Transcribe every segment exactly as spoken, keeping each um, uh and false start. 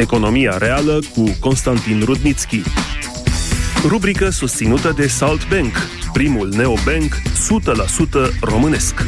Economia reală cu Constantin Rudnitschi. Rubrică susținută de Salt Bank, primul neobank o sută la sută românesc.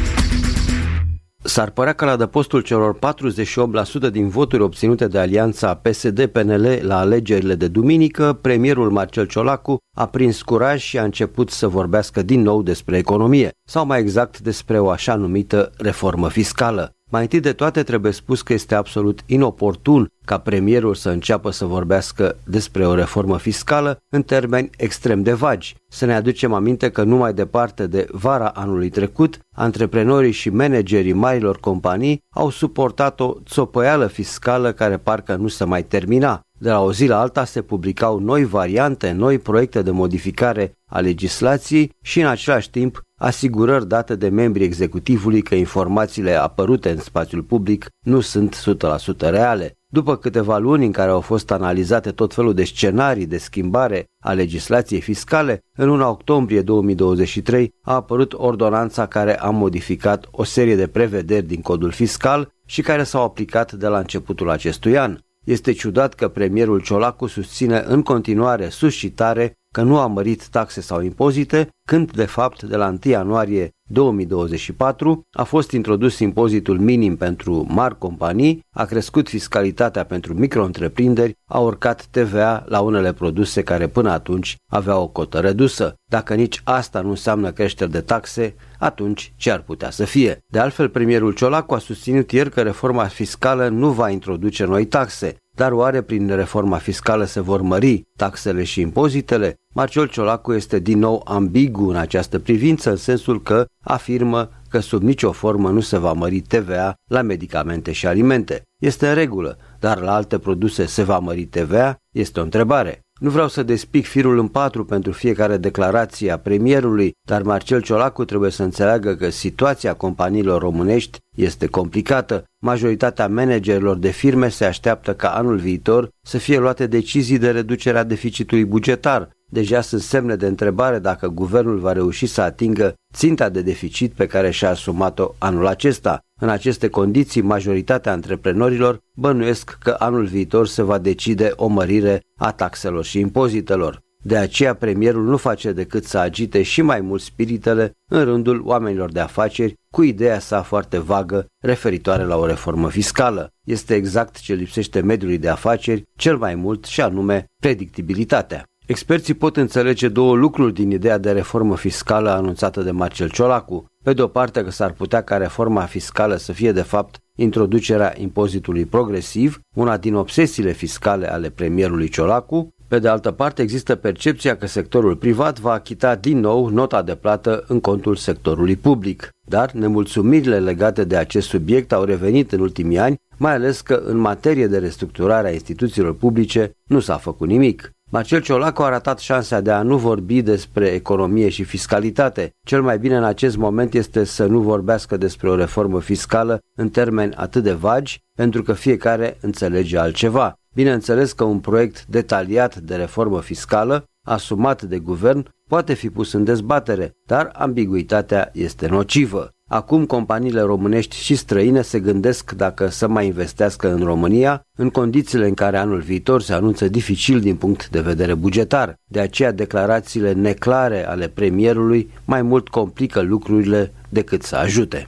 S-ar părea că la adăpostul celor patruzeci și opt la sută din voturi obținute de alianța P S D P N L la alegerile de duminică, premierul Marcel Ciolacu a prins curaj și a început să vorbească din nou despre economie, sau mai exact despre o așa numită reformă fiscală. Mai întâi de toate trebuie spus că este absolut inoportun ca premierul să înceapă să vorbească despre o reformă fiscală în termeni extrem de vagi. Să ne aducem aminte că nu mai departe de vara anului trecut, antreprenorii și managerii marilor companii au suportat o țopăială fiscală care parcă nu se mai termina. De la o zi la alta se publicau noi variante, noi proiecte de modificare a legislației și în același timp asigurări date de membrii executivului că informațiile apărute în spațiul public nu sunt o sută la sută reale. După câteva luni în care au fost analizate tot felul de scenarii de schimbare a legislației fiscale, în luna octombrie două mii douăzeci și trei a apărut ordonanța care a modificat o serie de prevederi din codul fiscal și care s-au aplicat de la începutul acestui an. Este ciudat că premierul Ciolacu susține în continuare sus și tare că nu a mărit taxe sau impozite, când de fapt de la întâi ianuarie două mii douăzeci și patru a fost introdus impozitul minim pentru mari companii, a crescut fiscalitatea pentru micro-întreprinderi, a urcat T V A la unele produse care până atunci aveau o cotă redusă. Dacă nici asta nu înseamnă creșteri de taxe, atunci ce ar putea să fie? De altfel, premierul Ciolacu a susținut ieri că reforma fiscală nu va introduce noi taxe. Dar oare prin reforma fiscală se vor mări taxele și impozitele? Marcel Ciolacu este din nou ambigu în această privință, în sensul că afirmă că sub nicio formă nu se va mări T V A la medicamente și alimente. Este în regulă, dar la alte produse se va mări T V A? Este o întrebare. Nu vreau să despic firul în patru pentru fiecare declarație a premierului, dar Marcel Ciolacu trebuie să înțeleagă că situația companiilor românești este complicată. Majoritatea managerilor de firme se așteaptă ca anul viitor să fie luate decizii de reducere a deficitului bugetar. Deja sunt semne de întrebare dacă guvernul va reuși să atingă ținta de deficit pe care și-a asumat-o anul acesta. În aceste condiții, majoritatea antreprenorilor bănuiesc că anul viitor se va decide o mărire a taxelor și impozitelor. De aceea premierul nu face decât să agite și mai mult spiritele în rândul oamenilor de afaceri cu ideea sa foarte vagă referitoare la o reformă fiscală. Este exact ce lipsește mediului de afaceri cel mai mult și anume predictibilitatea. Experții pot înțelege două lucruri din ideea de reformă fiscală anunțată de Marcel Ciolacu. Pe de o parte că s-ar putea ca reforma fiscală să fie de fapt introducerea impozitului progresiv, una din obsesiile fiscale ale premierului Ciolacu. Pe de altă parte există percepția că sectorul privat va achita din nou nota de plată în contul sectorului public. Dar nemulțumirile legate de acest subiect au revenit în ultimii ani, mai ales că în materie de restructurare a instituțiilor publice nu s-a făcut nimic. Marcel Ciolacu a ratat șansa de a nu vorbi despre economie și fiscalitate. Cel mai bine în acest moment este să nu vorbească despre o reformă fiscală în termeni atât de vagi, pentru că fiecare înțelege altceva. Bineînțeles că un proiect detaliat de reformă fiscală, asumat de guvern, poate fi pus în dezbatere, dar ambiguitatea este nocivă. Acum companiile românești și străine se gândesc dacă să mai investească în România, în condițiile în care anul viitor se anunță dificil din punct de vedere bugetar. De aceea declarațiile neclare ale premierului mai mult complică lucrurile decât să ajute.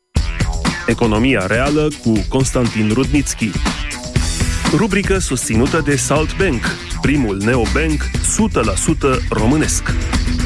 Economia reală cu Constantin Rudnitschi. Rubrică susținută de Salt Bank, primul neobank o sută la sută românesc.